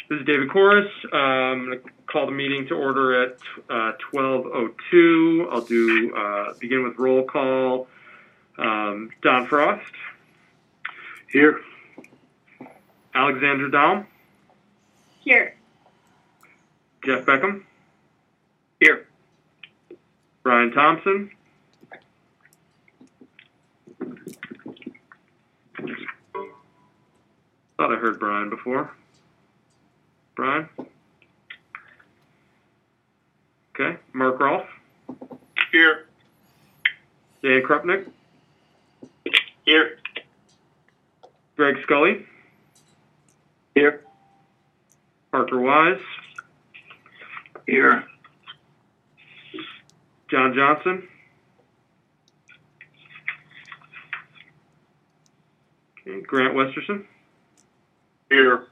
This is David Corus. I'm going to call the meeting to order at 12:02. I'll begin with roll call. Don Frost. Here. Alexandra Dahl. Here. Jeff Beckham. Here. Brian Thompson. Thought I heard Brian before. Brian? Okay. Mark Rolfe? Here. Dan Krupnick? Here. Greg Scully? Here. Parker Wise? Here. John Johnson? Okay. Grant Westerson? Here.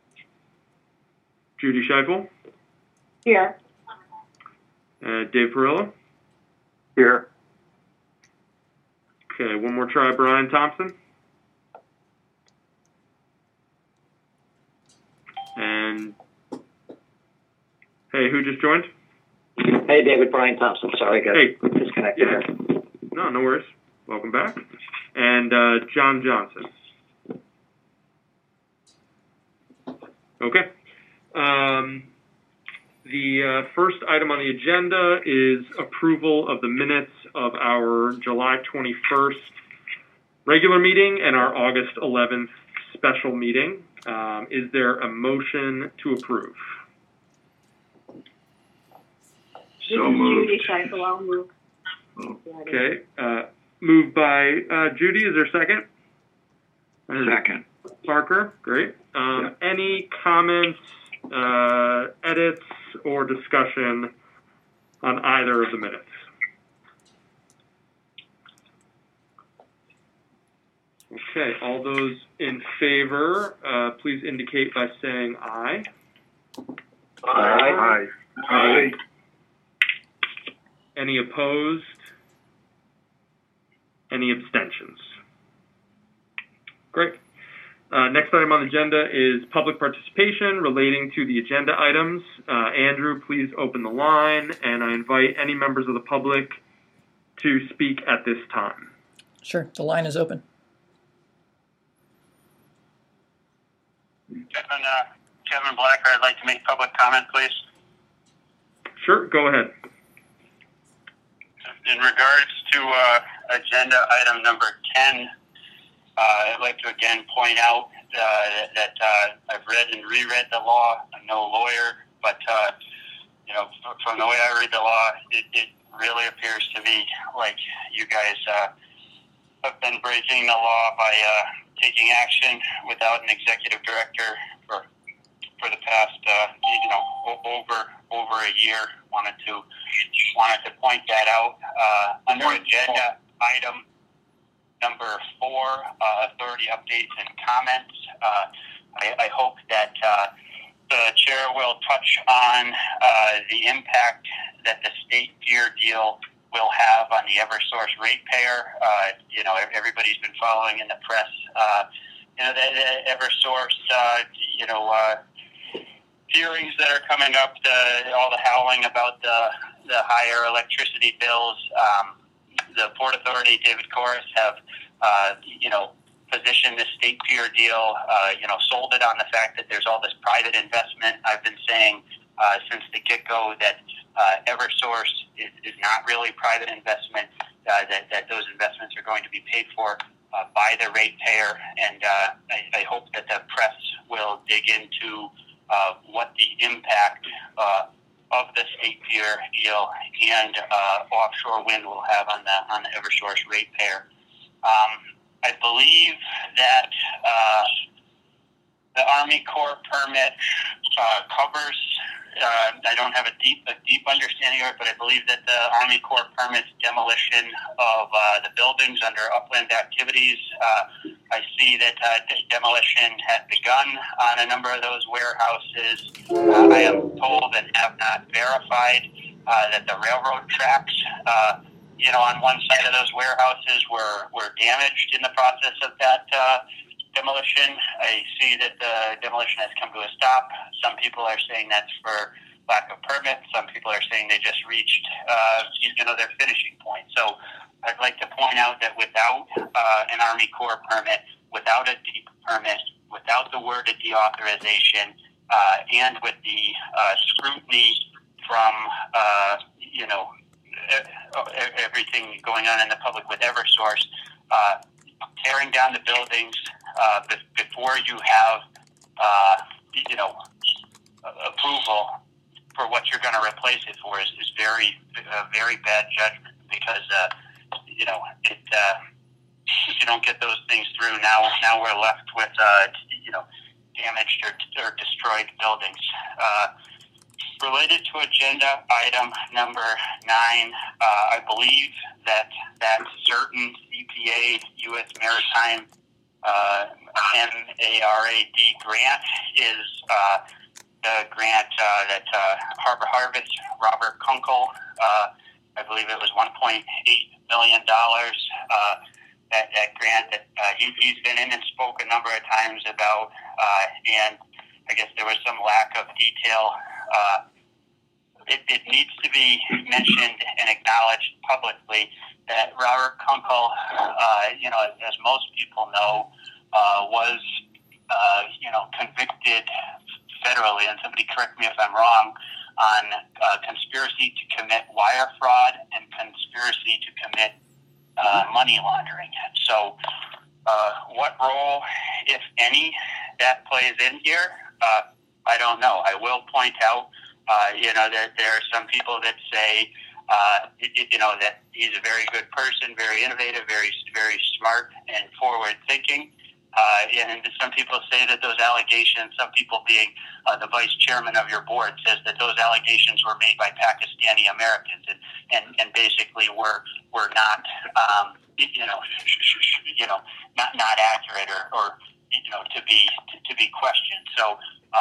Judy Scheifel? Here. Dave Perillo? Here. Okay, one more try, Brian Thompson. And, hey, who just joined? Hey, David, Brian Thompson. Sorry, I got disconnected Yeah. there. No worries. Welcome back. And John Johnson. Okay. The first item on the agenda is approval of the minutes of our July 21st regular meeting and our August 11th special meeting. Is there a motion to approve? So moved. Judy Scheifel, I'll move. Okay. Moved by Judy. Is there a second? Second. Parker. Great. Yeah. Any comments, edits, or discussion on either of the minutes? Okay. All those in favor, please indicate by saying aye. Aye. Aye. Any opposed? Any abstentions? Great. Next item on the agenda is public participation relating to the agenda items. Andrew, please open the line, and I invite any members of the public to speak at this time. Sure, the line is open. Kevin Blacker, I'd like to make public comment, please. Sure, go ahead. In regards to agenda item number 10, I'd like to again point out that I've read and reread the law. I'm no lawyer, but from the way I read the law, it really appears to me like you guys have been breaking the law by taking action without an executive director for the past over a year. Wanted to point that out under agenda item number 4, authority updates and comments. I hope that the chair will touch on the impact that the state tier deal will have on the Eversource ratepayer. Everybody's been following in the press. The Eversource, hearings that are coming up, all the howling about the higher electricity bills. The Port Authority, David Corus, have positioned this state peer deal, sold it on the fact that there's all this private investment. I've been saying since the get-go that Eversource is not really private investment, that those investments are going to be paid for by the ratepayer, and I hope that the press will dig into what the impact of the state peer deal and offshore wind will have on the Eversource ratepayer. I believe that the Army Corps permit covers. I don't have a deep understanding of it, but I believe that the Army Corps permits demolition of the buildings under upland activities. I see that demolition has begun on a number of those warehouses. I am told and have not verified that the railroad tracks, on one side of those warehouses were damaged in the process of that demolition. I see that the demolition has come to a stop. Some people are saying that's for lack of permits. Some people are saying they just reached, their finishing point. So I'd like to point out that without an Army Corps permit, without a DEEP permit, without the word of deauthorization, and with the scrutiny from, everything going on in the public with Eversource, tearing down the buildings before you have, approval for what you're going to replace it for is very, very bad judgment because, if you don't get those things through, now we're left with, damaged or destroyed buildings. Related to agenda item number 9, I believe that certain EPA U.S. Maritime MARAD grant is the grant that Harbor Harvest, Robert Kunkel, I believe it was $1.8 million. That grant that he's been in and spoke a number of times about, and I guess there was some lack of detail. It needs to be mentioned and acknowledged publicly that Robert Kunkel, as most people know, was, convicted federally, and somebody correct me if I'm wrong, on conspiracy to commit wire fraud and conspiracy to commit money laundering. So what role, if any, that plays in here, I don't know. I will point out, that there are some people that say, that he's a very good person, very innovative, very, very smart and forward-thinking. And some people say that those allegations, some people being the vice chairman of your board, says that those allegations were made by Pakistani Americans and basically were not, not accurate or to be questioned. So,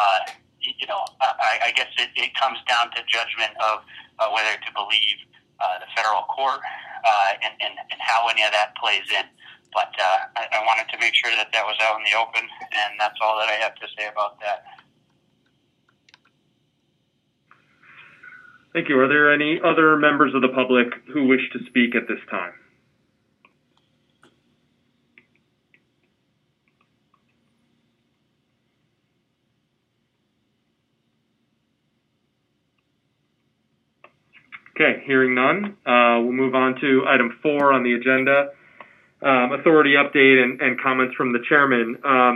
I guess it comes down to judgment of whether to believe the federal court and how any of that plays in. But I wanted to make sure that was out in the open, and that's all that I have to say about that. Thank you. Are there any other members of the public who wish to speak at this time? Okay, hearing none, we'll move on to item 4 on the agenda. Authority update and comments from the chairman.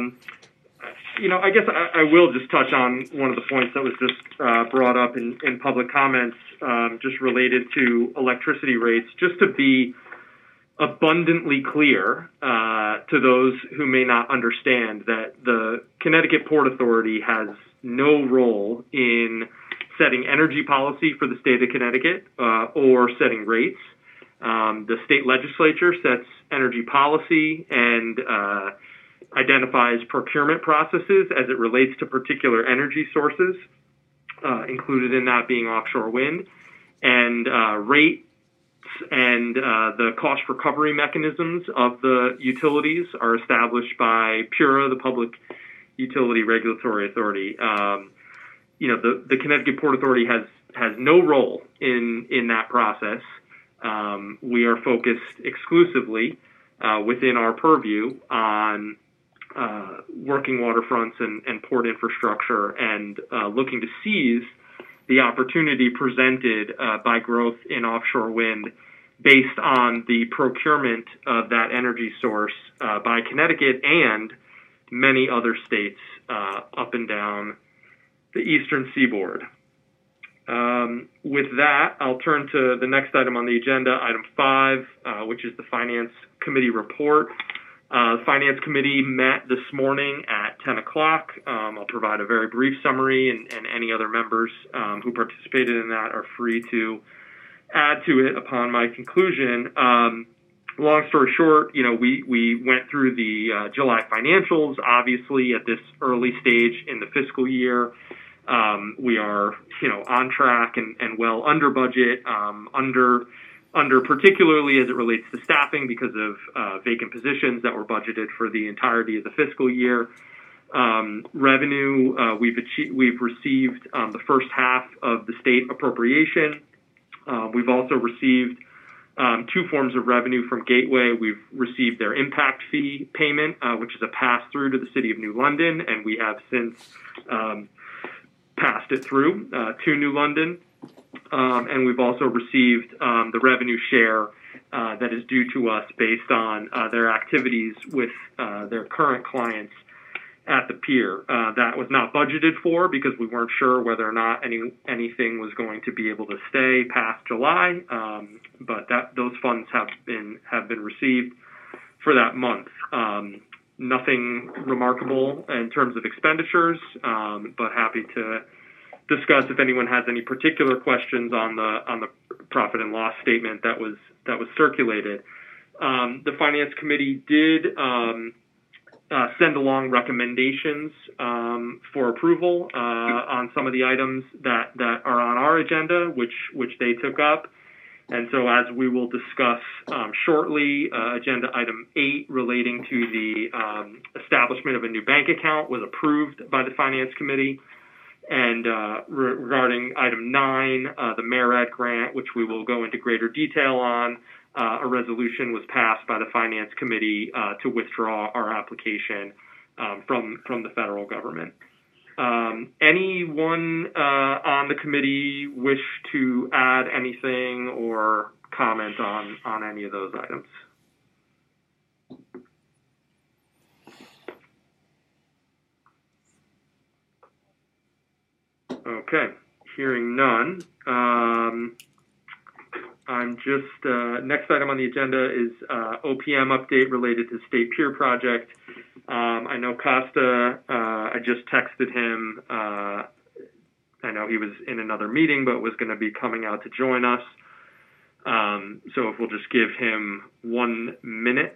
I guess I will just touch on one of the points that was just brought up in public comments, just related to electricity rates. Just to be abundantly clear to those who may not understand that the Connecticut Port Authority has no role in setting energy policy for the state of Connecticut or setting rates. The state legislature sets energy policy and identifies procurement processes as it relates to particular energy sources, included in that being offshore wind, and rates and the cost recovery mechanisms of the utilities are established by PURA, the Public Utility Regulatory Authority. The Connecticut Port Authority has no role in that process. We are focused exclusively within our purview on working waterfronts and port infrastructure and looking to seize the opportunity presented by growth in offshore wind based on the procurement of that energy source by Connecticut and many other states up and down the eastern seaboard. With that, I'll turn to the next item on the agenda, item 5, which is the Finance Committee report. The Finance Committee met this morning at 10 o'clock. I'll provide a very brief summary, and any other members who participated in that are free to add to it upon my conclusion. Long story short, we went through the July financials. Obviously, at this early stage in the fiscal year, we are, on track and well under budget, under under particularly as it relates to staffing because of vacant positions that were budgeted for the entirety of the fiscal year. Revenue, we've received the first half of the state appropriation. We've also received two forms of revenue from Gateway. We've received their impact fee payment, which is a pass-through to the City of New London, and we have since passed it through to New London. And we've also received the revenue share that is due to us based on their activities with their current clients at the pier. That was not budgeted for because we weren't sure whether or not anything was going to be able to stay past July, but those funds have been received for that month. Nothing remarkable in terms of expenditures, but happy to discuss if anyone has any particular questions on the profit and loss statement that was circulated. The Finance Committee did send along recommendations for approval on some of the items that are on our agenda, which they took up. And so as we will discuss shortly, agenda item 8 relating to the establishment of a new bank account was approved by the Finance Committee. And regarding item 9, the MERED grant, which we will go into greater detail on, a resolution was passed by the Finance Committee to withdraw our application from the federal government. Anyone on the committee wish to add anything or comment on any of those items? Okay, hearing none. I'm just, next item on the agenda is OPM update related to State Pier Project. I know Costa, I just texted him. I know he was in another meeting, but was going to be coming out to join us. So if we'll just give him 1 minute,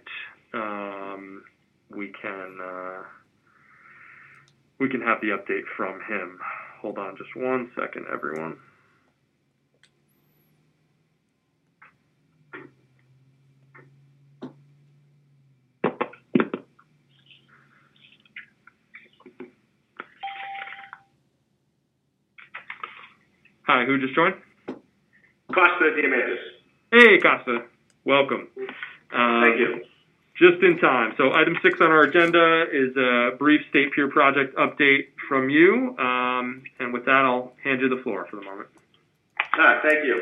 we can have the update from him. Hold on just 1 second, everyone. Hi, who just joined? Costa Diamandis. Hey, Costa. Welcome. Thank you. Just in time. So item 6 on our agenda is a brief State Pier Project update from you. And with that, I'll hand you the floor for the moment. Thank you.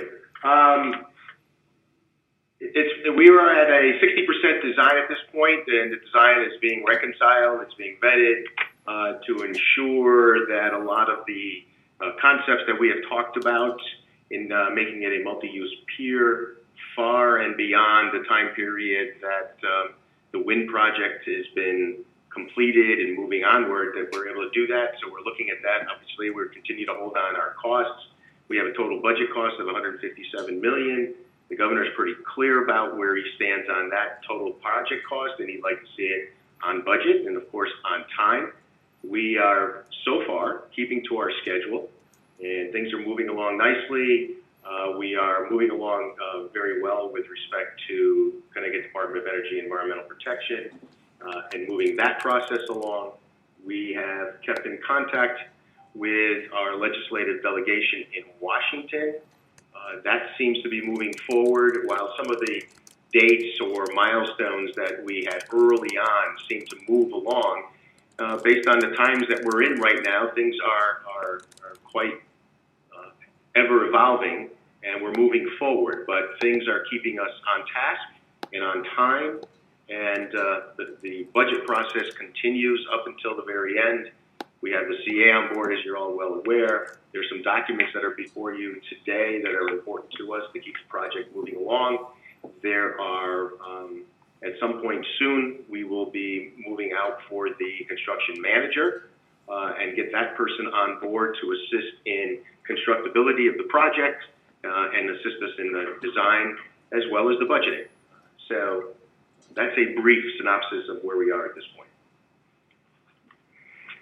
We are at a 60% design at this point, and the design is being reconciled. It's being vetted to ensure that a lot of the concepts that we have talked about in making it a multi-use pier far and beyond the time period that the wind project has been completed and moving onward, that we're able to do that. So we're looking at that. Obviously, we're continue to hold on our costs. We have a total budget cost of $157 million. The governor is pretty clear about where he stands on that total project cost, and he'd like to see it on budget and, of course, on time. We are, so far, keeping to our schedule, and things are moving along nicely. We are moving along very well with respect to Connecticut Department of Energy and Environmental Protection and moving that process along. We have kept in contact with our legislative delegation in Washington. That seems to be moving forward, while some of the dates or milestones that we had early on seem to move along. Based on the times that we're in right now, things are quite ever evolving, and we're moving forward. But things are keeping us on task and on time, and the budget process continues up until the very end. We have the CA on board, as you're all well aware. There's some documents that are before you today that are important to us to keep the project moving along. There are, at some point soon, we will be moving out for the construction manager and get that person on board to assist in constructability of the project and assist us in the design as well as the budgeting. So that's a brief synopsis of where we are at this point.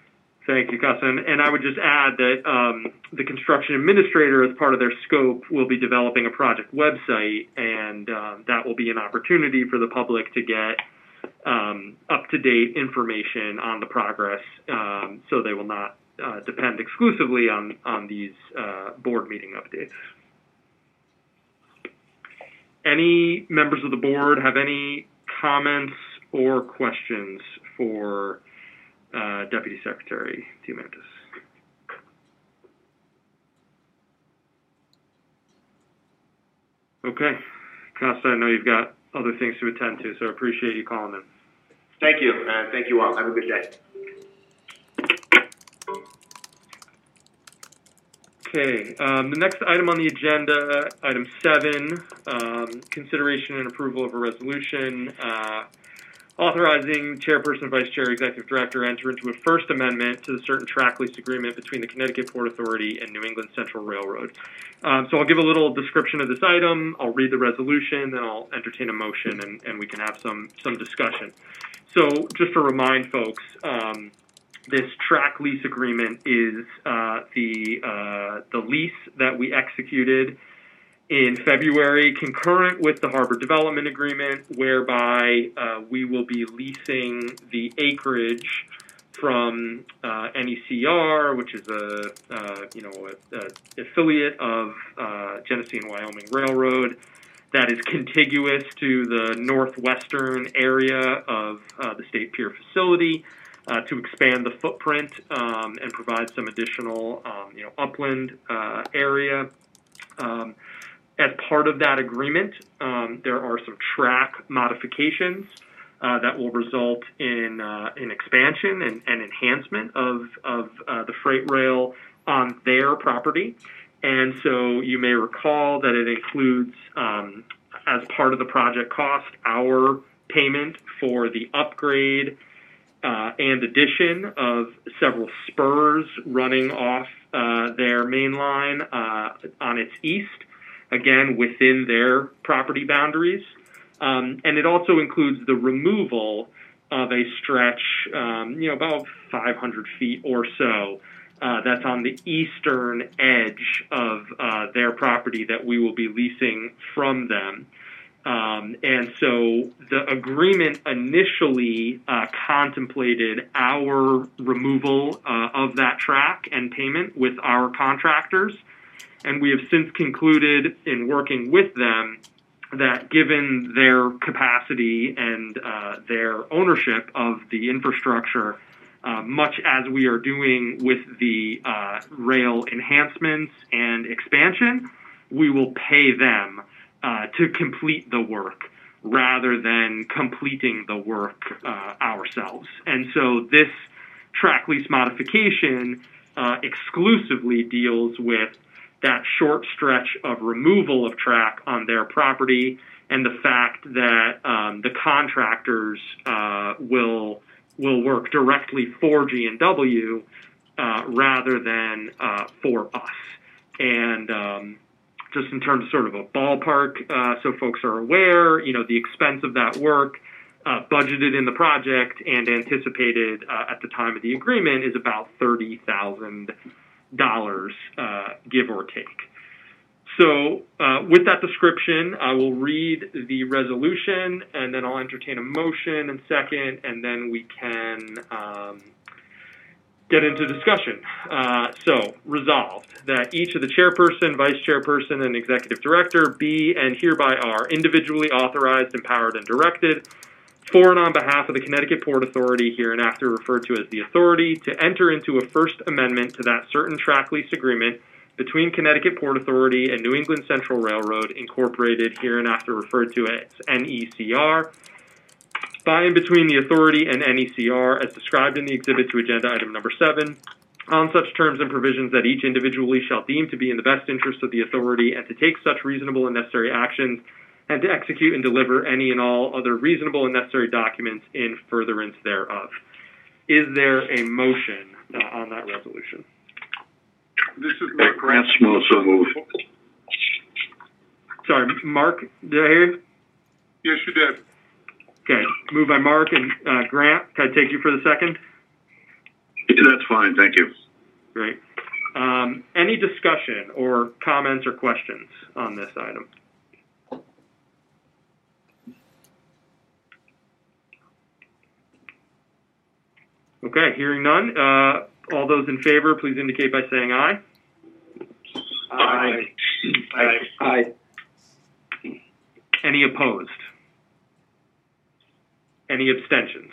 Thank you, Cousin. And I would just add that the construction administrator, as part of their scope, will be developing a project website, and that will be an opportunity for the public to get up-to-date information on the progress, so they will not depend exclusively on these board meeting updates. Any members of the board have any comments or questions for Deputy Secretary Diamantis? Okay. Costa, I know you've got other things to attend to, so I appreciate you calling in. Thank you, and thank you all. Have a good day. Okay, the next item on the agenda, item 7, consideration and approval of a resolution authorizing chairperson, vice chair, executive director enter into a first amendment to the certain track lease agreement between the Connecticut Port Authority and New England Central Railroad. So I'll give a little description of this item, I'll read the resolution, then I'll entertain a motion, and we can have some discussion. So just to remind folks, this track lease agreement is the lease that we executed in February, concurrent with the Harbor Development Agreement, whereby we will be leasing the acreage from NECR, which is a affiliate of Genesee and Wyoming Railroad, that is contiguous to the northwestern area of the State Pier facility, to expand the footprint and provide some additional, upland area. As part of that agreement, there are some track modifications that will result in expansion and enhancement of the freight rail on their property. And so you may recall that it includes, as part of the project cost, our payment for the upgrade and addition of several spurs running off their main line on its east, again, within their property boundaries. And it also includes the removal of a stretch, about 500 feet or so, that's on the eastern edge of their property that we will be leasing from them. And so the agreement initially contemplated our removal of that track and payment with our contractors. And we have since concluded in working with them that given their capacity and their ownership of the infrastructure, much as we are doing with the rail enhancements and expansion, we will pay them to complete the work rather than completing the work ourselves. And so this track lease modification exclusively deals with that short stretch of removal of track on their property and the fact that the contractors will work directly for G&W rather than for us. And just in terms of sort of a ballpark, so folks are aware, the expense of that work budgeted in the project and anticipated at the time of the agreement is about $30,000, give or take. So with that description, I will read the resolution, and then I'll entertain a motion and second, and then we can get into discussion. So, resolved that each of the chairperson, vice chairperson, and executive director be and hereby are individually authorized, empowered, and directed for and on behalf of the Connecticut Port Authority, hereinafter referred to as the Authority, to enter into a First Amendment to that certain track lease agreement between Connecticut Port Authority and New England Central Railroad, Incorporated, hereinafter referred to as NECR, by and between the Authority and NECR, as described in the exhibit to agenda item number 7, on such terms and provisions that each individually shall deem to be in the best interest of the Authority, and to take such reasonable and necessary actions, and to execute and deliver any and all other reasonable and necessary documents in furtherance thereof. Is there a motion on that resolution? This is Mark Grant. So moved. Sorry, Mark, did I hear you? Yes, you did. Okay, moved by Mark and Grant. Can I take you for the second? That's fine, thank you. Great. Any discussion or comments or questions on this item? Okay, hearing none. All those in favor, please indicate by saying aye. Aye. Aye. Aye. Any opposed? Any abstentions?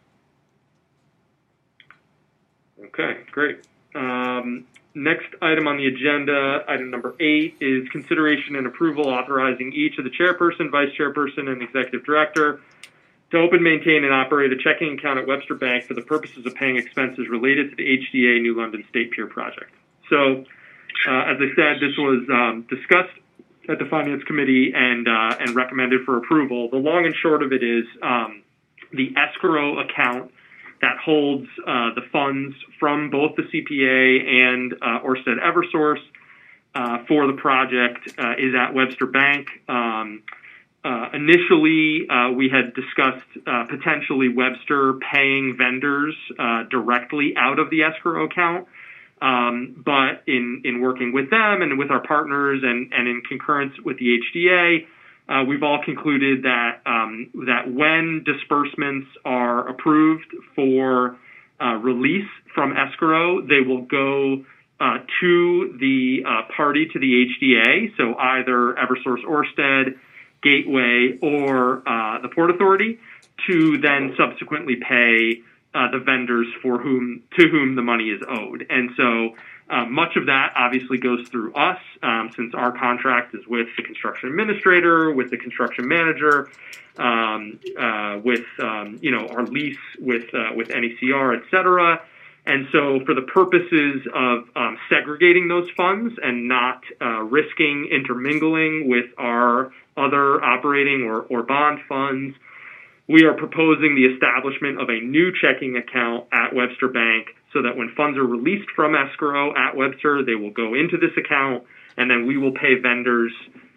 Okay, great. Next item on the agenda, item number 8, is consideration and approval authorizing each of the chairperson, vice chairperson, and executive director to open, maintain, and operate a checking account at Webster Bank for the purposes of paying expenses related to the HDA New London State Pier project. So, as I said, this was discussed at the Finance Committee and recommended for approval. The long and short of it is the escrow account that holds the funds from both the CPA and Ørsted Eversource for the project is at Webster Bank. Initially, we had discussed potentially Webster paying vendors directly out of the escrow account. But in working with them and with our partners and in concurrence with the HDA, we've all concluded that that when disbursements are approved for release from escrow, they will go to the party to the HDA, so either Eversource Ørsted, Gateway, or the Port Authority, to then subsequently pay the vendors to whom the money is owed. And so much of that obviously goes through us, since our contract is with the construction administrator, with the construction manager, with our lease with NECR, et cetera. And so for the purposes of segregating those funds and not risking intermingling with our other operating or bond funds, we are proposing the establishment of a new checking account at Webster Bank so that when funds are released from escrow at Webster, they will go into this account, and then we will pay vendors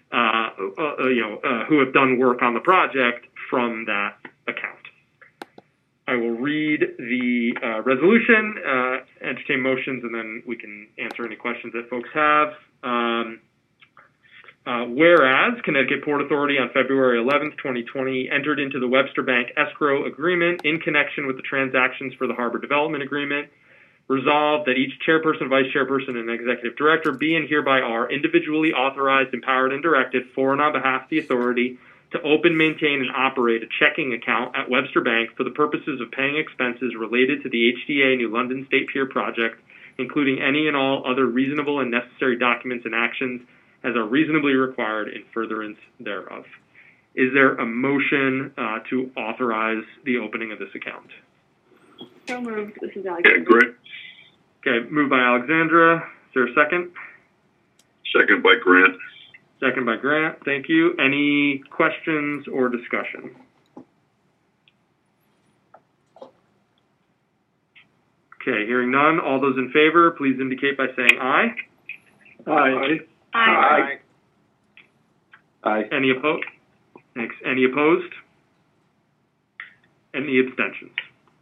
who have done work on the project from that account. I will read the resolution, entertain motions, and then we can answer any questions that folks have. Whereas Connecticut Port Authority on February 11th, 2020 entered into the Webster Bank escrow agreement in connection with the transactions for the Harbor Development Agreement, resolved that each chairperson, vice chairperson, and executive director be and hereby are individually authorized, empowered, and directed for and on behalf of the authority to open, maintain, and operate a checking account at Webster Bank for the purposes of paying expenses related to the HDA New London State Pier project, including any and all other reasonable and necessary documents and actions as are reasonably required in furtherance thereof. Is there a motion to authorize the opening of this account? So moved. This is Okay, Alexandra. great. Okay, moved by Alexandra. Is there a second? Second by Grant. Second by Grant. Thank you. Any questions or discussion? Okay, hearing none. All those in favor, please indicate by saying aye. Aye. Aye. Aye. Any opposed? Thanks. Any opposed? Any abstentions?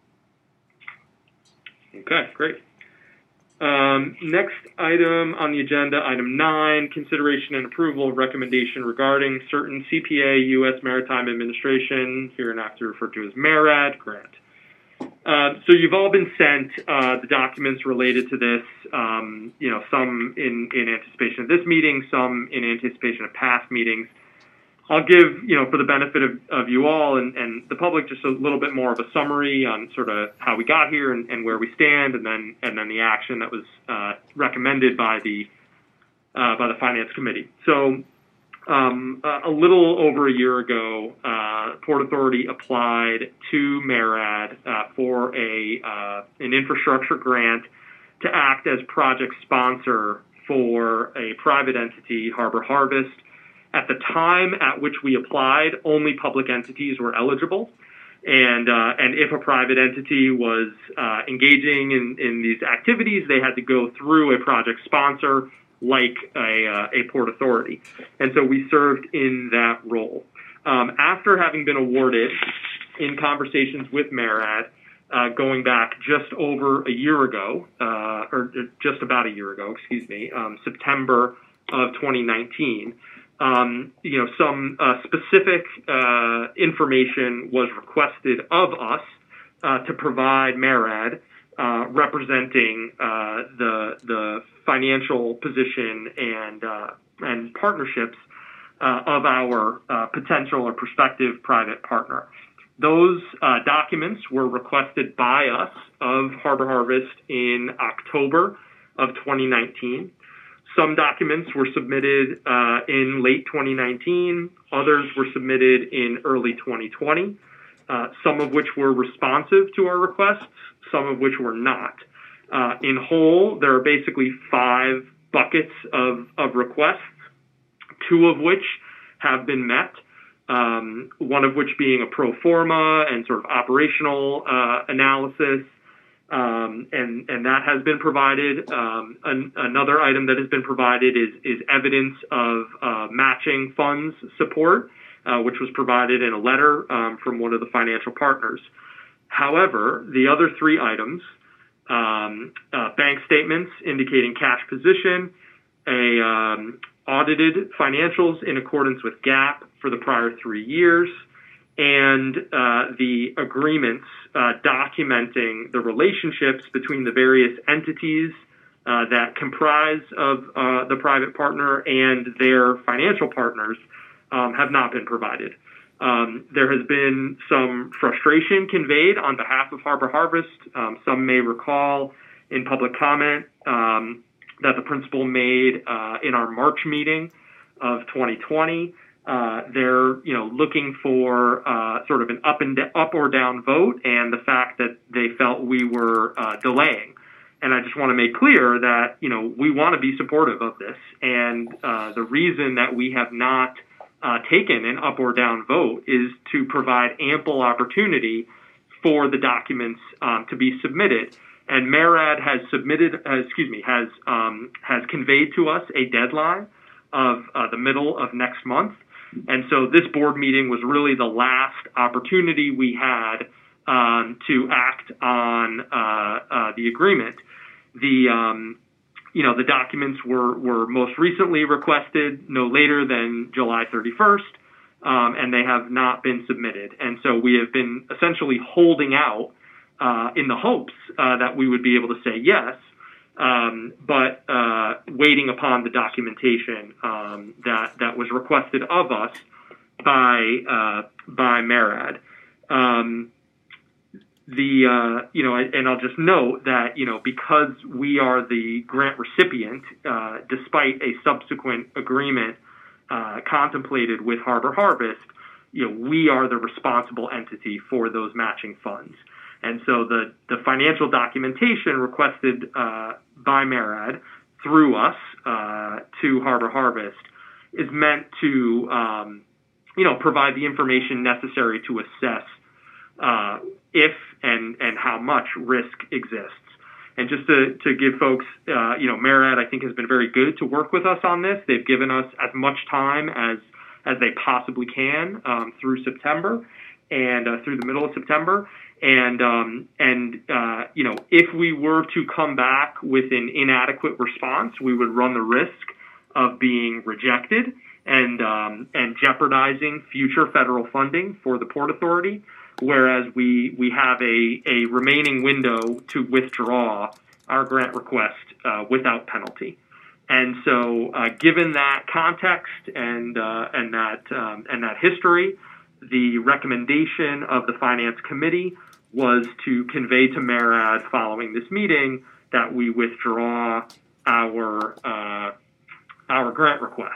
Okay, great. Next item on the agenda, item 9, consideration and approval of recommendation regarding certain CPA U.S. Maritime Administration, hereinafter referred to as MARAD, grant. So you've all been sent the documents related to this, some in anticipation of this meeting, some in anticipation of past meetings. I'll give, for the benefit of you all and the public, just a little bit more of a summary on sort of how we got here and where we stand, and then the action that was recommended by the Finance Committee. So a little over a year ago, Port Authority applied to MARAD for an infrastructure grant to act as project sponsor for a private entity, Harbor Harvest. At the time at which we applied, only public entities were eligible, and if a private entity was engaging in these activities, they had to go through a project sponsor like a Port Authority. And so we served in that role. After having been awarded in conversations with MARAD, going back just over a year ago, or just about a year ago, September of 2019. Some specific information was requested of us to provide MARAD, representing the financial position and partnerships of our potential or prospective private partner. Those documents were requested by us of Harbor Harvest in October of 2019. Some documents were submitted in late 2019. Others were submitted in early 2020, some of which were responsive to our requests, some of which were not. In whole, there are basically 5 buckets of requests, 2 of which have been met, one of which being a pro forma and sort of operational analysis, and that has been provided. Another item that has been provided is evidence of matching funds support, which was provided in a letter from one of the financial partners. However, the other 3 items, bank statements indicating cash position, audited financials in accordance with GAAP for the prior 3 years, and the agreements documenting the relationships between the various entities that comprise of the private partner and their financial partners have not been provided. There has been some frustration conveyed on behalf of Harbor Harvest. Some may recall in public comment that the principal made in our March meeting of 2020. They're looking for sort of an up or down vote, and the fact that they felt we were delaying. And I just want to make clear that we want to be supportive of this, and the reason that we have not taken an up or down vote is to provide ample opportunity for the documents to be submitted. And MARAD has conveyed to us a deadline of the middle of next month. And so this board meeting was really the last opportunity we had to act on the agreement. The documents were most recently requested no later than July 31st, and they have not been submitted. And so we have been essentially holding out in the hopes that we would be able to say yes, but waiting upon the documentation that was requested of us by MARAD. And I'll just note that because we are the grant recipient, despite a subsequent agreement contemplated with Harbor Harvest, we are the responsible entity for those matching funds. And so the financial documentation requested by MARAD through us to Harbor Harvest is meant to, provide the information necessary to assess if and how much risk exists. And just to give folks, MARAD, I think, has been very good to work with us on this. They've given us as much time as they possibly can through September and through the middle of September. And if we were to come back with an inadequate response, we would run the risk of being rejected and jeopardizing future federal funding for the Port Authority, whereas we have a remaining window to withdraw our grant request without penalty. And so, given that context and that history, the recommendation of the Finance Committee was to convey to MARAD following this meeting that we withdraw our grant request,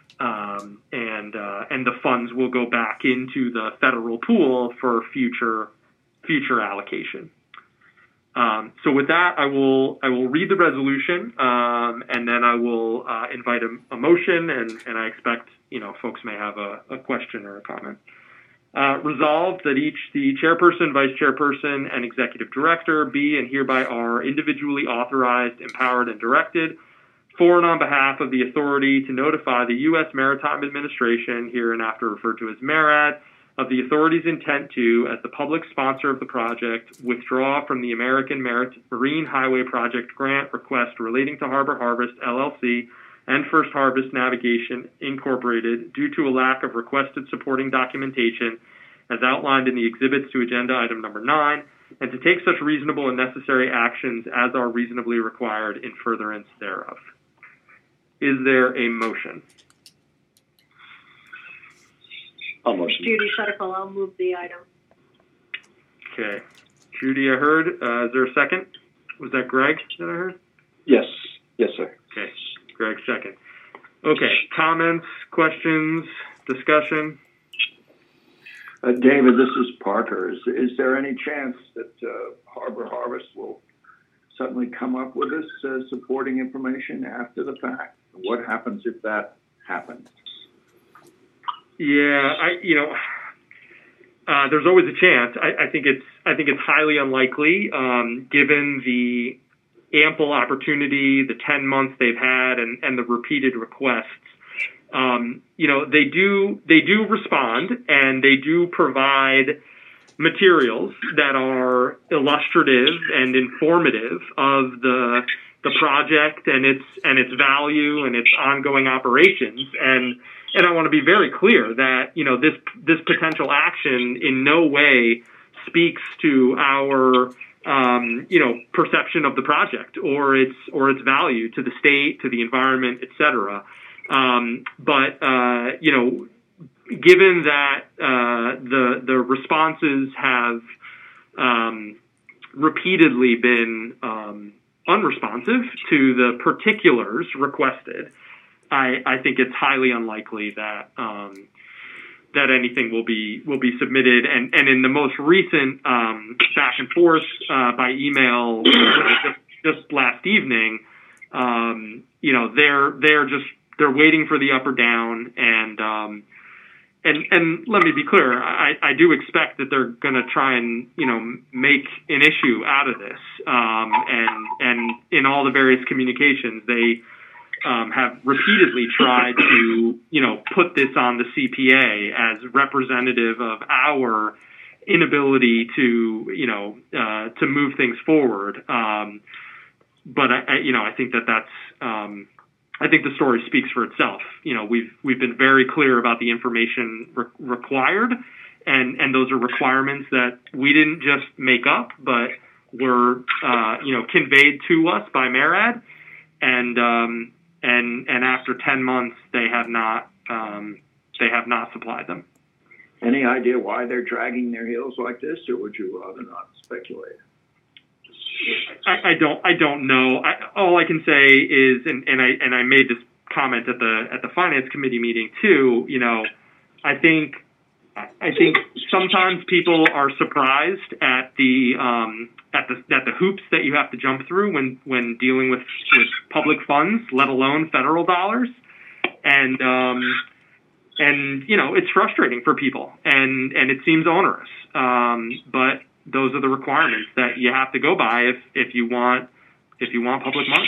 and the funds will go back into the federal pool for future allocation. So with that, I will read the resolution, and then I will invite a motion, and I expect folks may have a question or a comment. Resolved that each the chairperson, vice chairperson, and executive director be and hereby are individually authorized, empowered, and directed for and on behalf of the authority to notify the U.S. Maritime Administration, hereinafter referred to as MARAD, of the authority's intent to, as the public sponsor of the project, withdraw from the American Marine Highway Project grant request relating to Harbor Harvest, LLC, and First Harvest Navigation, Incorporated, due to a lack of requested supporting documentation as outlined in the exhibits to agenda item number 9, and to take such reasonable and necessary actions as are reasonably required in furtherance thereof. Is there a motion? I'll motion. Judy Sutterfield, I'll move the item. Okay. Judy, I heard. Is there a second? Was that Greg that I heard? Yes. Yes, sir. Okay. Greg, second. Okay. Comments, questions, discussion? David, this is Parker. Is there any chance that Harbor Harvest will suddenly come up with this supporting information after the fact? What happens if that happens? Yeah, there's always a chance. I think it's highly unlikely, given the ample opportunity, the 10 months they've had, and the repeated requests. They do respond, and they do provide materials that are illustrative and informative of the project and its value and its ongoing operations. And I want to be very clear that this potential action in no way speaks to our perception of the project or its value to the state, to the environment, etc. But given that the responses have repeatedly been unresponsive to the particulars requested, I think it's highly unlikely that that anything will be submitted. And in the most recent back and forth by email just last evening, they're waiting for the up or down, and let me be clear, I do expect that they're going to try and make an issue out of this, and in all the various communications they have repeatedly tried to put this on the CPA as representative of our inability to move things forward. But I think that's I think the story speaks for itself. We've been very clear about the information required, and those are requirements that we didn't just make up, but were conveyed to us by MARAD, and after 10 months they have not supplied them. Any idea why they're dragging their heels like this, or would you rather not speculate? I don't know. All I can say is, and I made this comment at the finance committee meeting too. I think sometimes people are surprised at the hoops that you have to jump through when dealing with public funds, let alone federal dollars, and it's frustrating for people, and it seems onerous, but those are the requirements that you have to go by if you want public money.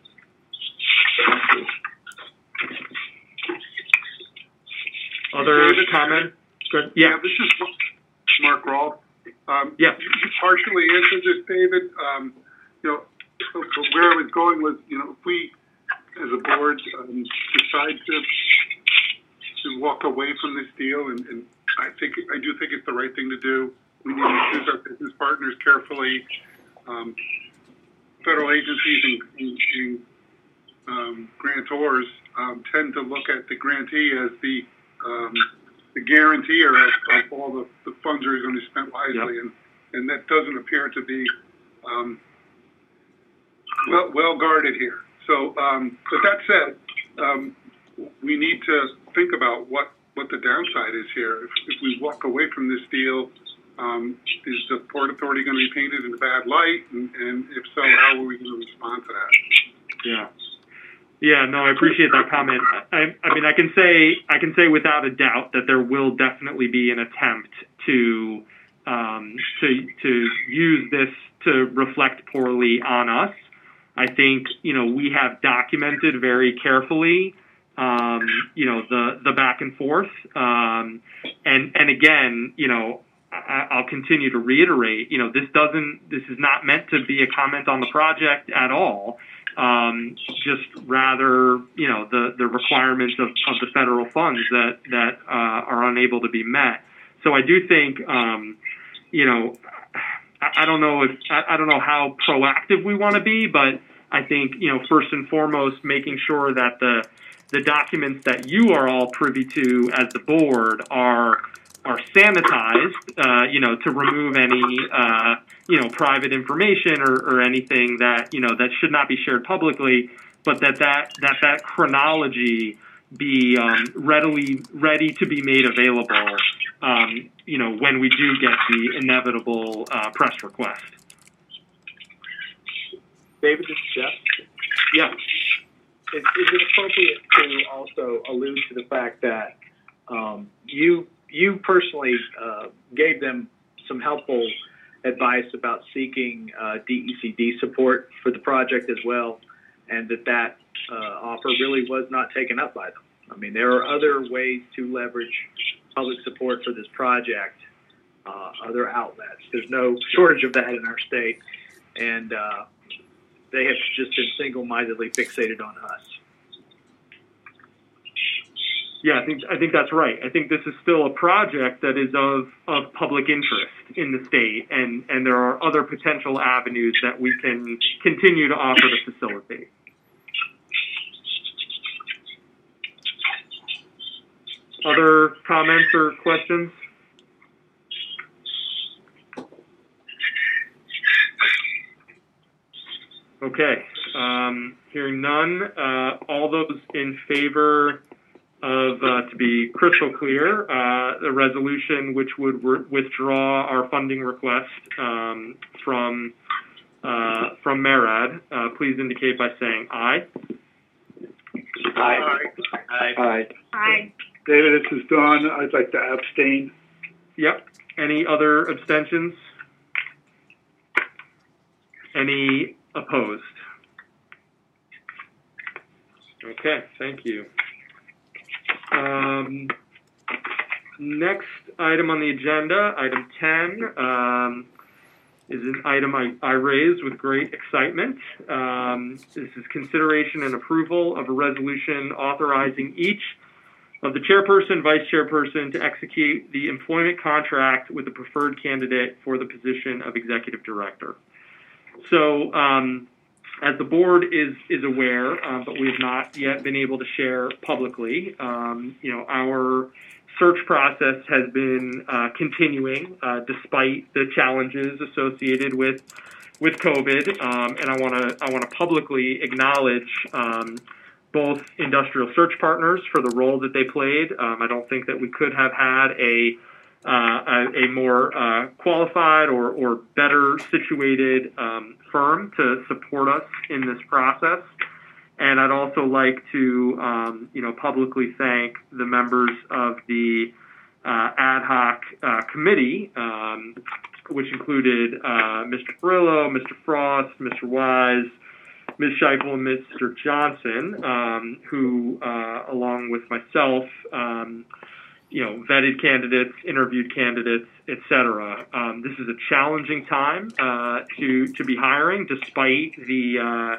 Other comments? Good. Yeah. This is Mark Rawl. Yeah. You partially answered this, David. But where I was going was, if we, as a board, decide to walk away from this deal, and I do think it's the right thing to do. We need to choose our business partners carefully. Federal agencies and grantors tend to look at the grantee as the guarantor of all the funds that are going to be spent wisely, yep. and that doesn't appear to be well guarded here. So, but that said, we need to think about what the downside is here. If we walk away from this deal, is the Port Authority going to be painted in a bad light? And if so, how are we going to respond to that? Yeah. Yeah, no, I appreciate that comment. I mean, I can say without a doubt that there will definitely be an attempt to use this to reflect poorly on us. I think, we have documented very carefully the back and forth. And again, I'll continue to reiterate, this is not meant to be a comment on the project at all. Just rather, the requirements of the federal funds that are unable to be met. So I do think, I don't know how proactive we want to be, but I think, first and foremost, making sure that the documents that you are all privy to as the board are sanitized, to remove any, private information or anything that, that should not be shared publicly, but that chronology be ready to be made available, when we do get the inevitable press request. David, this is Jeff. Yeah. Is it appropriate to also allude to the fact that you personally gave them some helpful advice about seeking DECD support for the project as well, and that offer really was not taken up by them? I mean, there are other ways to leverage public support for this project, other outlets. There's no shortage of that in our state, and they have just been single-mindedly fixated on us. Yeah, I think that's right. I think this is still a project that is of public interest in the state, and there are other potential avenues that we can continue to offer to facilitate. Other comments or questions? Okay, hearing none, all those in favor of, to be crystal clear, the resolution which would withdraw our funding request from MARAD, please indicate by saying aye. Aye. Aye. Aye. Aye. David, this is Don. I'd like to abstain. Yep. Any other abstentions? Any opposed? Okay, thank you. Next item on the agenda, item 10, is an item I raised with great excitement. This is consideration and approval of a resolution authorizing each of the chairperson, vice chairperson to execute the employment contract with the preferred candidate for the position of executive director. So, as the board is aware, but we have not yet been able to share publicly, our search process has been continuing despite the challenges associated with COVID, and I want to publicly acknowledge both Industrial Search Partners for the role that they played. I don't think that we could have had a more qualified or better situated firm to support us in this process. And I'd also like to, publicly thank the members of the ad hoc committee, which included Mr. Perillo, Mr. Frost, Mr. Wise, Ms. Scheifel, and Mr. Johnson, who, along with myself, vetted candidates, interviewed candidates, etc. This is a challenging time to be hiring, despite the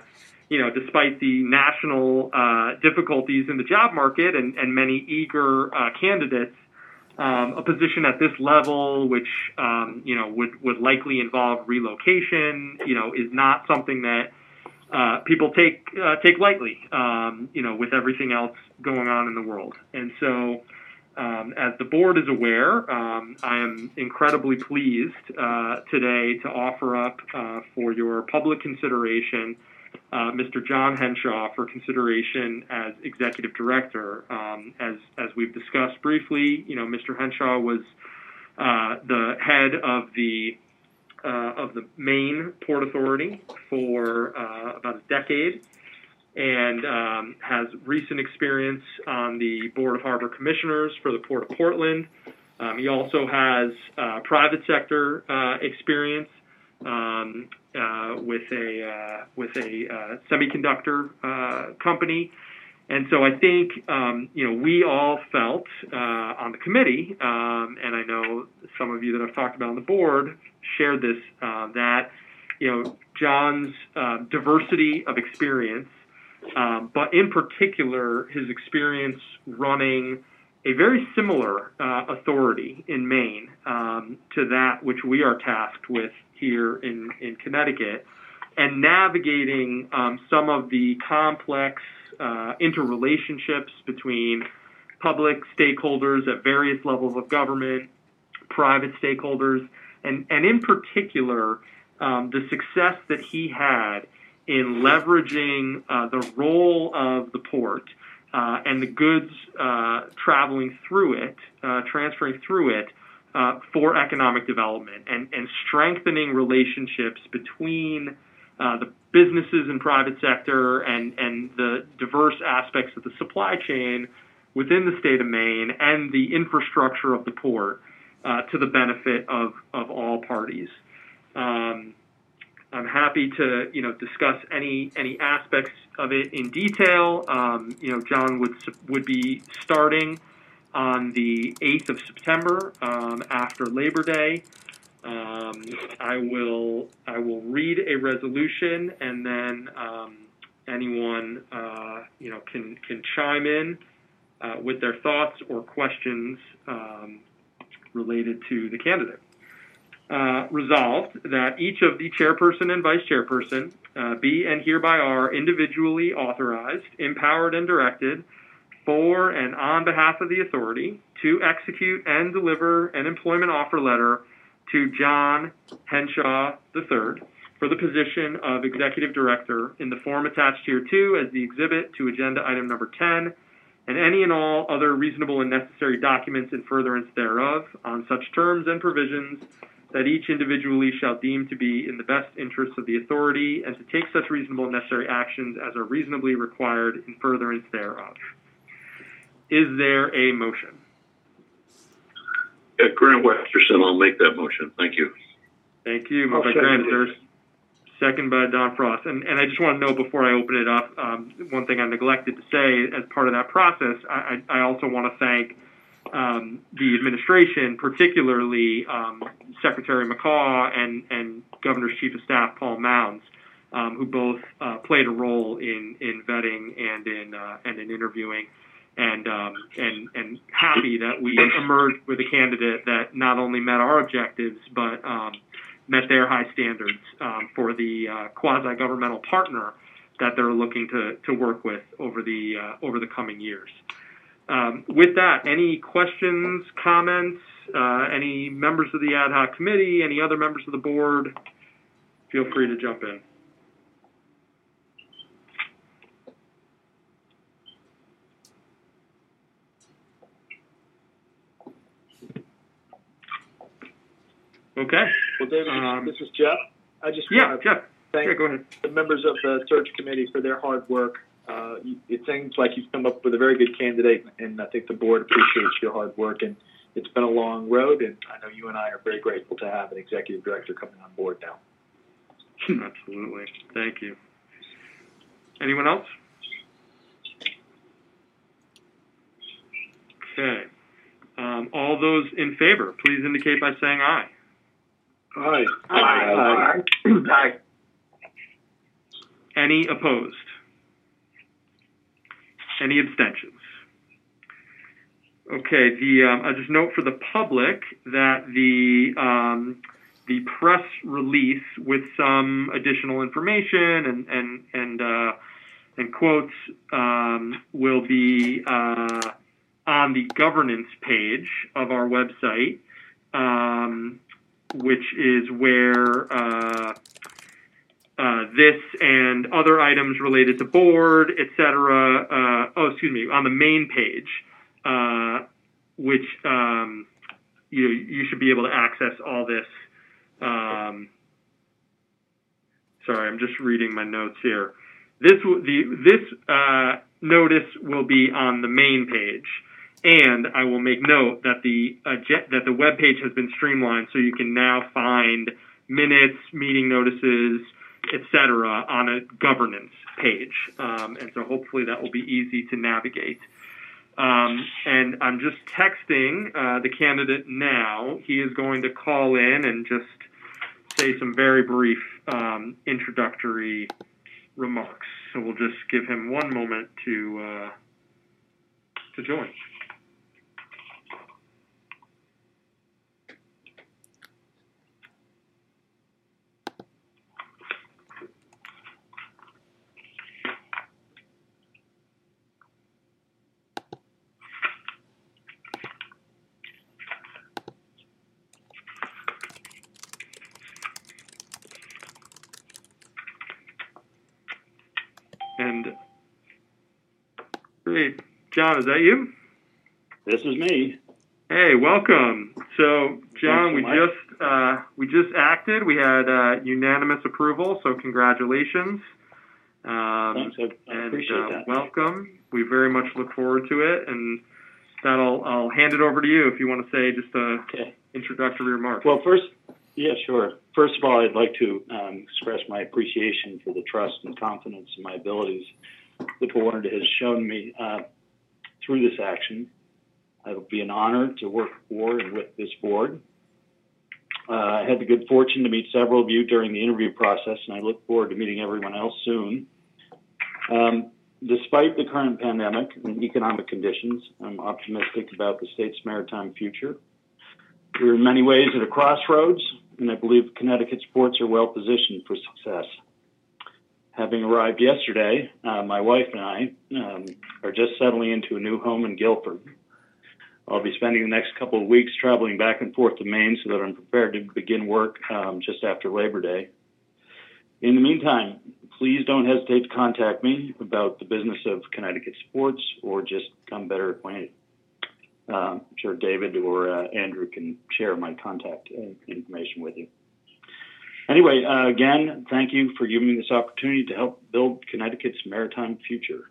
national difficulties in the job market and many eager candidates. A position at this level, which would likely involve relocation, is not something that people take lightly. With everything else going on in the world, and so. As the board is aware, I am incredibly pleased today to offer up for your public consideration Mr. John Henshaw for consideration as executive director. As we've discussed briefly, Mr. Henshaw was the head of the Maine Port Authority for about a decade, and has recent experience on the Board of Harbor Commissioners for the Port of Portland. He also has private sector experience with a semiconductor company, And so I think, we all felt on the committee, and I know some of you that I've talked about on the board shared this, that, John's diversity of experience, but in particular, his experience running a very similar authority in Maine to that which we are tasked with here in Connecticut, and navigating some of the complex interrelationships between public stakeholders at various levels of government, private stakeholders, and in particular, the success that he had in leveraging the role of the port and the goods traveling through it, transferring through it, for economic development and strengthening relationships between the businesses and private sector and the diverse aspects of the supply chain within the state of Maine and the infrastructure of the port to the benefit of all parties. I'm happy to discuss any aspects of it in detail. John would be starting on the 8th of September after Labor Day. I will read a resolution, and then anyone can chime in with their thoughts or questions related to the candidate. Resolved that each of the chairperson and vice chairperson be and hereby are individually authorized, empowered, and directed for and on behalf of the authority to execute and deliver an employment offer letter to John Henshaw III for the position of Executive Director in the form attached hereto as the exhibit to agenda item number 10, and any and all other reasonable and necessary documents in furtherance thereof, on such terms and provisions that each individually shall deem to be in the best interests of the authority, and to take such reasonable and necessary actions as are reasonably required in furtherance thereof. Is there a motion? Grant Westerson, I'll make that motion. Thank you. Thank you. Moved by Grant. There's second by Don Frost. And I just want to know before I open it up, one thing I neglected to say as part of that process, I also want to thank the administration, particularly Secretary McCaw and Governor's Chief of Staff Paul Mounds, who both played a role in vetting and in interviewing, and happy that we emerged with a candidate that not only met our objectives but met their high standards for the quasi-governmental partner that they're looking to work with over the coming years. With that, any questions, comments, any members of the ad hoc committee, any other members of the board, feel free to jump in. Okay. Well, David, this is Jeff. I just want to thank go ahead. the members of the search committee for their hard work. It seems like you've come up with a very good candidate, and I think the board appreciates your hard work. And it's been a long road, and I know you and I are very grateful to have an executive director coming on board now. Absolutely. Thank you. Anyone else? Okay. All those in favor, please indicate by saying aye. Aye. Aye. Aye. Any opposed? Any abstentions? Okay, I'll just note for the public that the press release with some additional information and quotes will be on the governance page of our website, which is where this and other items related to board, etc. On the main page, which you should be able to access all this. Sorry, I'm just reading my notes here. This notice will be on the main page, and I will make note that the web page has been streamlined, so you can now find minutes, meeting notices, et cetera, on a governance page. And so hopefully that will be easy to navigate. And I'm just texting the candidate now. He is going to call in and just say some very brief introductory remarks. So we'll just give him one moment to join. And great, John, is that you? This is me. Hey, welcome. So, John, Thanks so much. we just acted. We had unanimous approval. So, congratulations. Thanks. I appreciate that. Welcome. We very much look forward to it. And that I'll hand it over to you if you want to say just a introductory remark. Well, sure. First of all, I'd like to express my appreciation for the trust and confidence in my abilities the board has shown me through this action. It'll be an honor to work for and with this board. I had the good fortune to meet several of you during the interview process, and I look forward to meeting everyone else soon. Despite the current pandemic and economic conditions, I'm optimistic about the state's maritime future. We're in many ways at a crossroads, and I believe Connecticut sports are well positioned for success. Having arrived yesterday, my wife and I are just settling into a new home in Guilford. I'll be spending the next couple of weeks traveling back and forth to Maine so that I'm prepared to begin work just after Labor Day. In the meantime, please don't hesitate to contact me about the business of Connecticut sports or just become better acquainted. I'm sure David or Andrew can share my contact information with you. Anyway, again, thank you for giving me this opportunity to help build Connecticut's maritime future.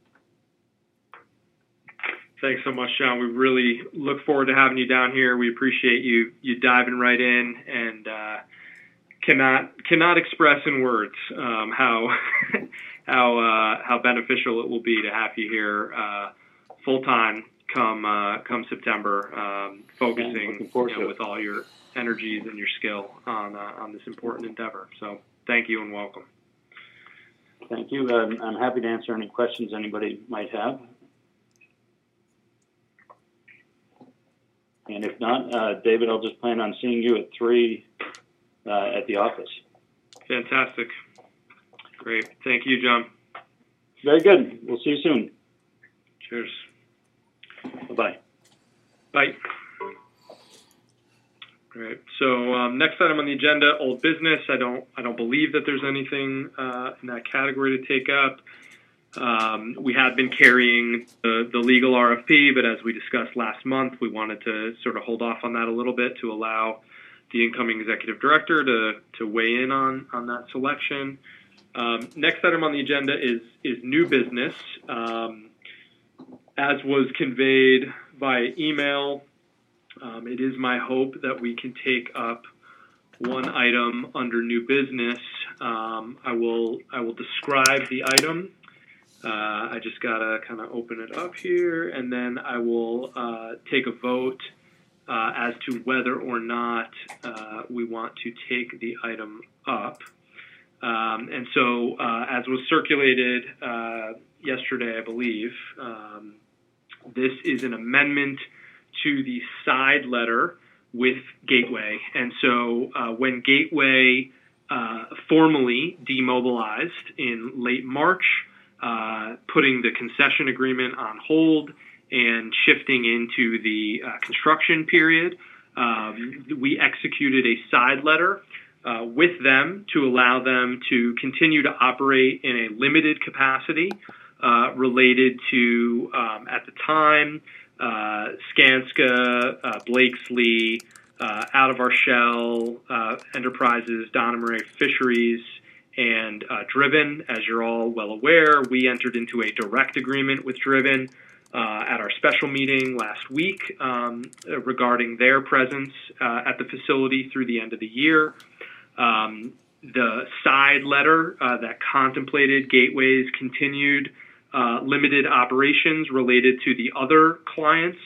Thanks so much, John. We really look forward to having you down here. We appreciate you diving right in, and cannot express in words how beneficial it will be to have you here full time come September, focusing with all your energies and your skill on this important endeavor. So thank you and welcome. Thank you. I'm happy to answer any questions anybody might have. And if not, David, I'll just plan on seeing you at 3 at the office. Fantastic. Great. Thank you, John. Very good. We'll see you soon. Cheers. Bye-bye. Bye. Great. So next item on the agenda, old business. I don't believe that there's anything in that category to take up. We have been carrying the legal RFP, but as we discussed last month, we wanted to sort of hold off on that a little bit to allow the incoming executive director to weigh in on that selection. Next item on the agenda is new business. As was conveyed via email, it is my hope that we can take up one item under new business. I will describe the item. I just gotta kind of open it up here, and then I will take a vote as to whether or not we want to take the item up. And so, as was circulated yesterday, I believe, this is an amendment to the side letter with Gateway. And so when Gateway formally demobilized in late March, putting the concession agreement on hold and shifting into the construction period, we executed a side letter with them to allow them to continue to operate in a limited capacity related to, at the time, Skanska, Blakesley, Out of Our Shell, Enterprises, Donna Marais Fisheries, and Driven. As you're all well aware, we entered into a direct agreement with Driven at our special meeting last week regarding their presence at the facility through the end of the year. the side letter that contemplated Gateway's continued limited operations related to the other clients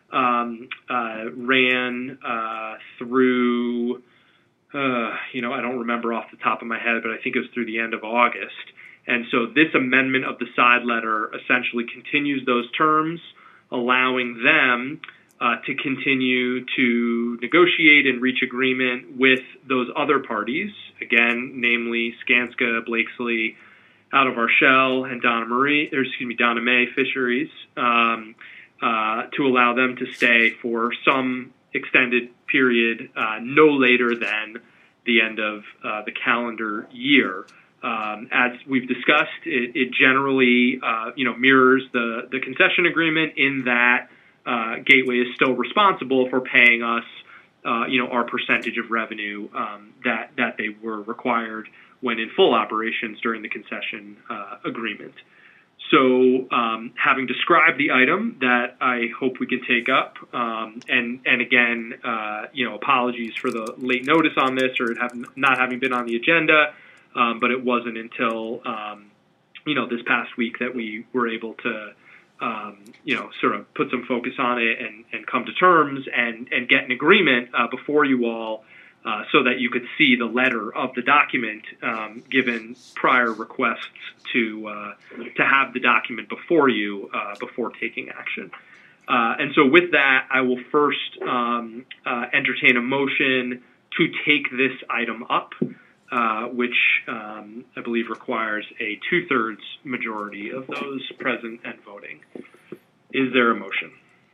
ran through, I don't remember off the top of my head, but I think it was through the end of August. And so this amendment of the side letter essentially continues those terms, allowing them to continue to negotiate and reach agreement with those other parties, again, namely Skanska, Blakesley, Out of Our Shell, and Donna May Fisheries, to allow them to stay for some extended period, no later than the end of the calendar year. As we've discussed, it generally, mirrors the concession agreement in that Gateway is still responsible for paying us, our percentage of revenue that they were required when in full operations during the concession agreement. So, having described the item that I hope we can take up, and again, apologies for the late notice on this or not having been on the agenda, but it wasn't until, this past week that we were able to, sort of put some focus on it and come to terms and get an agreement before you all, so that you could see the letter of the document, given prior requests to have the document before you before taking action. And so with that, I will first entertain a motion to take this item up, which I believe requires a 2/3 majority of those present and voting. Is there a motion?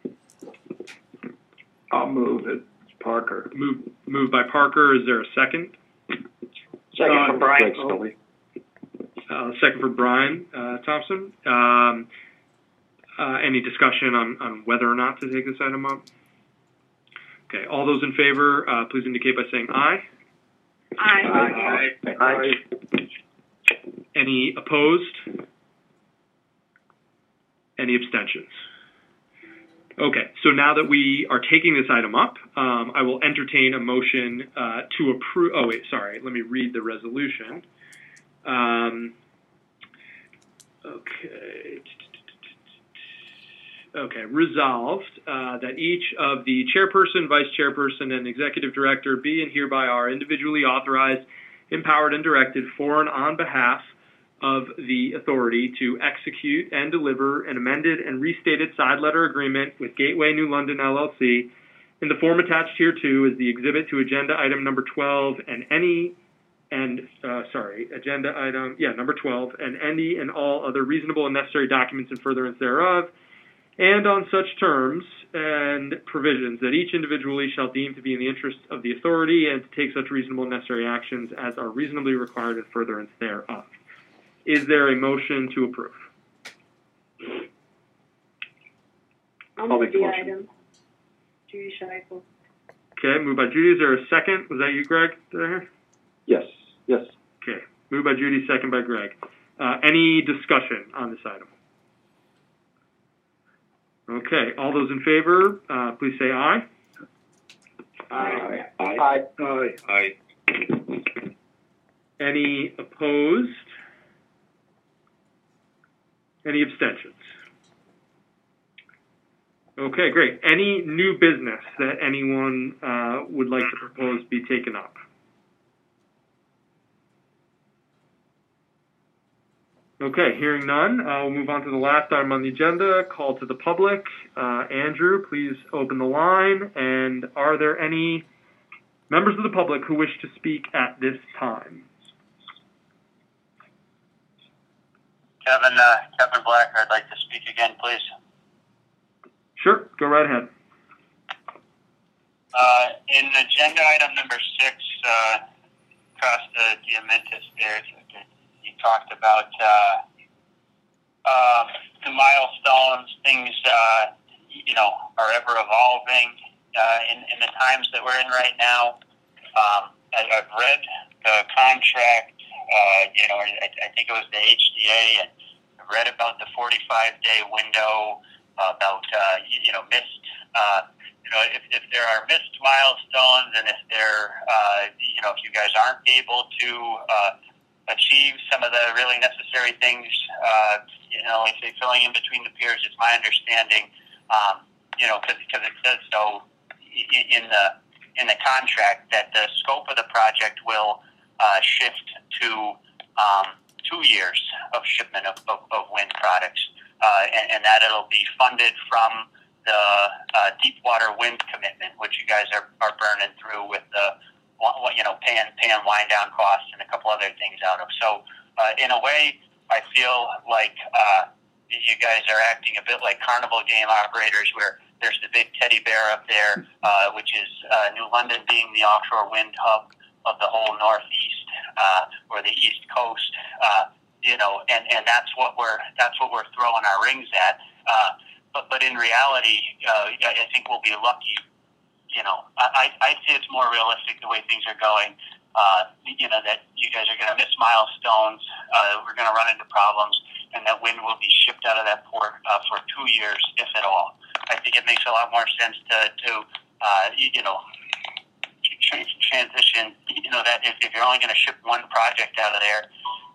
I'll move it. Parker. Moved by Parker. Is there a second? Second for Brian Scully. Second for Brian Thompson. Any discussion on whether or not to take this item up? Okay. All those in favor, please indicate by saying aye. Aye. Aye. Any opposed? Any abstentions? Okay, so now that we are taking this item up, I will entertain a motion to approve. Oh, wait, sorry. Let me read the resolution. Okay, resolved that each of the chairperson, vice chairperson, and executive director be and hereby are individually authorized, empowered, and directed for and on behalf of the authority to execute and deliver an amended and restated side letter agreement with Gateway New London LLC in the form attached hereto as the exhibit to agenda item number 12 number 12 and any and all other reasonable and necessary documents in furtherance thereof, and on such terms and provisions that each individually shall deem to be in the interest of the authority and to take such reasonable and necessary actions as are reasonably required in furtherance thereof. Is there a motion to approve? I'll move the item. Judy Scheichel. Okay, moved by Judy. Is there a second? Was that you, Greg? There? Yes. Okay, moved by Judy, second by Greg. Any discussion on this item? Okay, all those in favor, please say aye. Aye. Aye. Aye. Any opposed? Any abstentions? Okay, great. Any new business that anyone would like to propose be taken up? Okay, hearing none, we'll move on to the last item on the agenda, call to the public. Andrew, please open the line. And are there any members of the public who wish to speak at this time? Kevin Black, I'd like to speak again, please. Sure, go right ahead. In agenda item number 6, Costa Diamantis there, you talked about the milestones, things, are ever evolving in the times that we're in right now. I've read the contract, I think it was the HDA, and I've read about the 45-day window, about, missed if there are missed milestones and if if you guys aren't able to achieve some of the really necessary things, like say filling in between the piers, it's my understanding, because it says so in the contract that the scope of the project will shift to 2 years of shipment of wind products, and that it'll be funded from the Deepwater Wind Commitment, which you guys are burning through with the paying wind down costs and a couple other things out of. So in a way, I feel like you guys are acting a bit like carnival game operators, where there's the big teddy bear up there, which is New London being the offshore wind hub of the whole Northeast or the East Coast, and that's what we're throwing our rings at. But in reality, I think we'll be lucky. I see it's more realistic the way things are going. That you guys are going to miss milestones. We're going to run into problems, and that wind will be shipped out of that port for 2 years, if at all. I think it makes a lot more sense to transition. That if you're only going to ship one project out of there,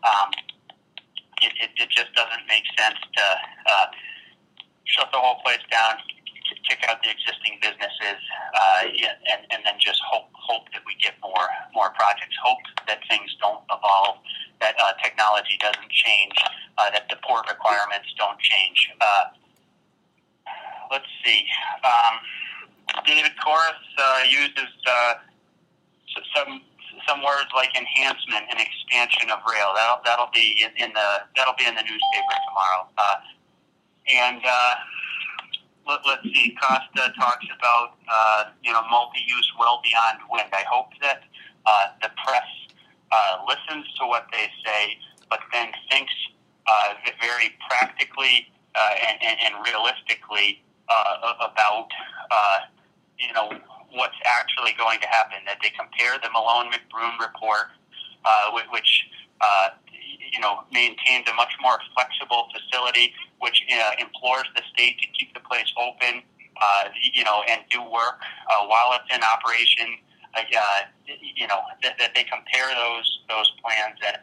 it just doesn't make sense to shut the whole place down, kick out the existing businesses, and then just hope that we get more projects. Hope that things don't evolve, that technology doesn't change, that the port requirements don't change. Let's see. David Corus uses some words like enhancement and expansion of rail. That'll be in the newspaper tomorrow. Let's see. Costa talks about multi-use well beyond wind. I hope that the press listens to what they say, but then thinks very practically and realistically about what's actually going to happen. That they compare the Malone-McBroom report, which maintains a much more flexible facility, which implores the state to keep the place open, and do work while it's in operation. That they compare those plans and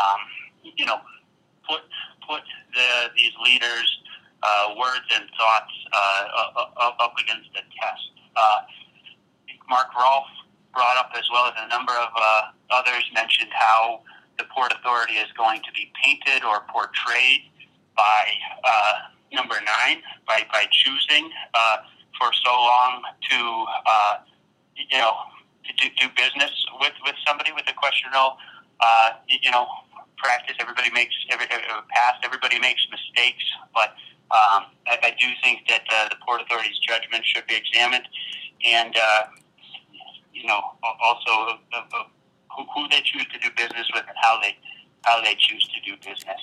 put these leaders' words and thoughts up against the test. Mark Rolfe brought up, as well as a number of others, mentioned how the Port Authority is going to be painted or portrayed by number 9, by choosing for so long to do business with somebody with a questionable practice. Everybody makes mistakes, but I do think that the Port Authority's judgment should be examined, and also who they choose to do business with and how they choose to do business.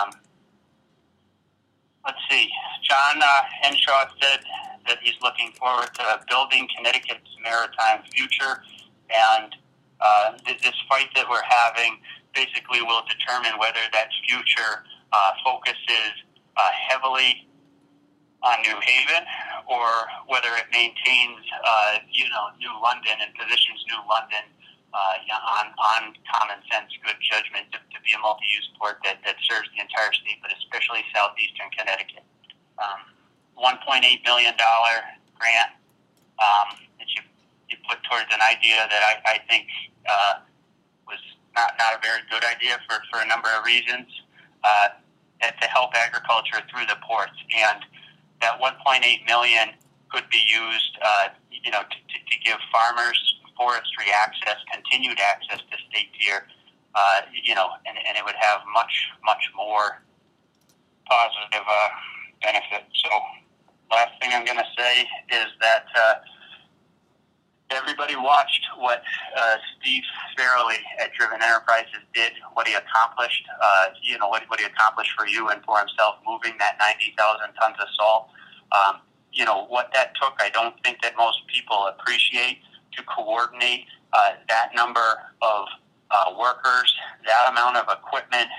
Let's see. John Henshaw said that he's looking forward to building Connecticut's maritime future, and this fight that we're having basically will determine whether that future focuses heavily on New Haven, or whether it maintains, New London and positions New London on common sense, good judgment to be a multi-use port that serves the entire state, but especially southeastern Connecticut. $1.8 million grant that you put towards an idea that I think was not a very good idea for a number of reasons, to help agriculture through the ports. And that $1.8 million could be used, to give farmers forestry access, continued access to state tier, and it would have much more positive benefit. So, last thing I'm going to say is that everybody watched what Steve Farrelly at Driven Enterprises did, what he accomplished, what he accomplished for you and for himself, moving that 90,000 tons of salt. What that took, I don't think that most people appreciate, to coordinate that number of workers, that amount of equipment,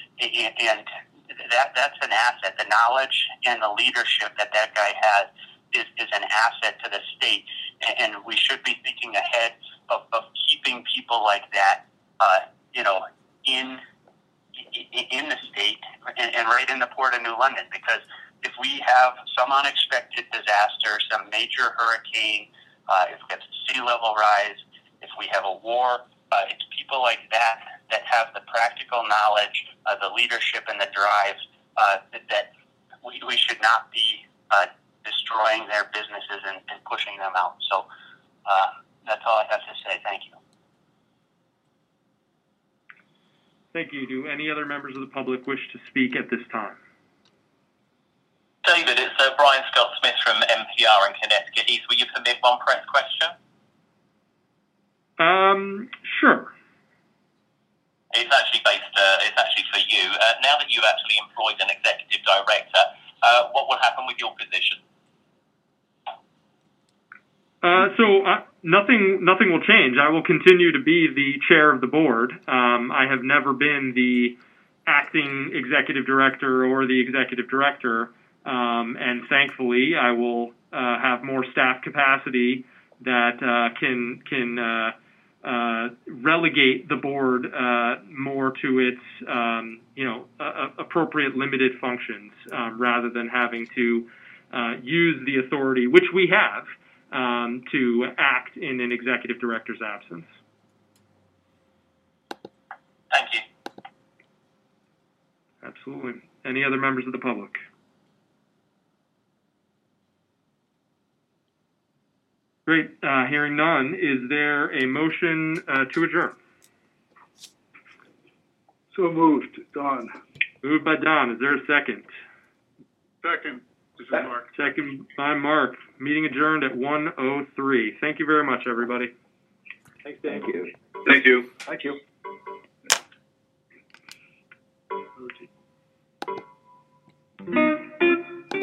and that's an asset. The knowledge and the leadership that guy had is an asset to the state, and we should be thinking ahead of keeping people like that, in the state and right in the Port of New London, because if we have some unexpected disaster, some major hurricane, if we have sea level rise, if we have a war, it's people like that have the practical knowledge, the leadership, and the drive that we should not be destroying their businesses and pushing them out. So that's all I have to say. Thank you. Thank you. Do any other members of the public wish to speak at this time? David, it's Brian Scott-Smith from NPR in Connecticut East. Will you permit one press question? Sure. It's actually for you. Now that you've actually employed an executive director, what will happen with your position? Nothing will change. I will continue to be the chair of the board. I have never been the acting executive director or the executive director, and thankfully I will have more staff capacity that can relegate the board more to its appropriate limited functions rather than having to use the authority, which we have, to act in an executive director's absence. Thank you. Absolutely. Any other members of the public? Great. Hearing none, is there a motion to adjourn? So moved. Don. Moved by Don. Is there a second? Second. This is Mark. Second by Mark. Meeting adjourned at 1:03. Thank you very much, everybody. Thanks, Dan. Thank you. Thank you. Thank you.